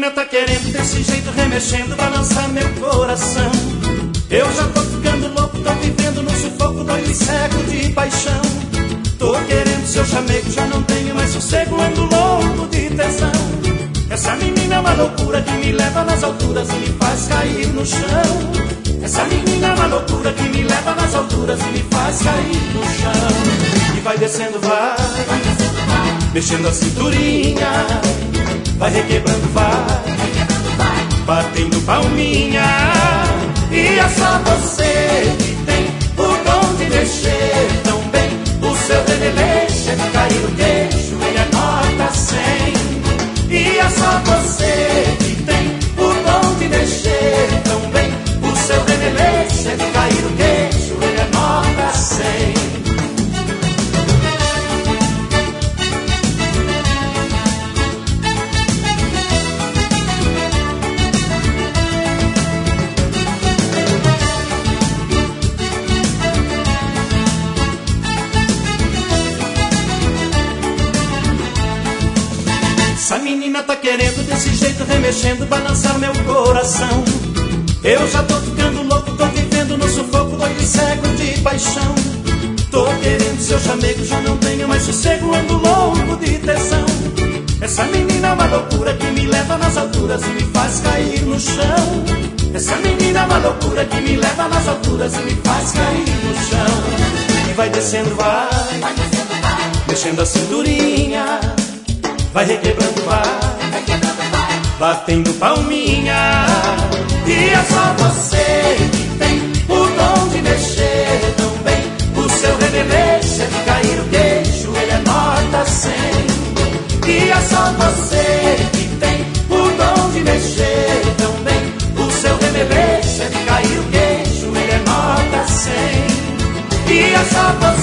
menina tá querendo desse jeito, remexendo, balançar meu coração. Eu já tô ficando louco, tô vivendo no sufoco, doido e cego de paixão. Tô querendo seu chamego, já não tenho mais sossego, ando louco de tesão. Essa menina é uma loucura que me leva nas alturas e me faz cair no chão. Essa menina é uma loucura que me leva nas alturas e me faz cair no chão. E vai descendo, vai mexendo a cinturinha, vai requebrando, vai batendo palminha. E é só você que tem o dom de mexer tão bem. O seu releleixo é de cair o queixo, ele é nota 100. E é só você que tem o dom de mexer tão bem. O seu releleixo é de cair o queixo, ele é nota 100. Essa menina tá querendo desse jeito, remexendo, balançar meu coração. Eu já tô ficando louco, tô vivendo no sufoco, doido e cego de paixão. Tô querendo seu chamego, já não tenho mais sossego, ando louco de tesão. Essa menina é uma loucura que me leva nas alturas e me faz cair no chão. Essa menina é uma loucura que me leva nas alturas e me faz cair no chão. E vai descendo, vai mexendo a cinturinha, vai requebrando, vai batendo palminha. E é só você que tem o dom de mexer tão bem. O seu releleixo é de cair o queixo, ele é nota 100. E é só você que tem o dom de mexer tão bem. O seu releleixo é de cair o queixo, ele é nota 100. E é só você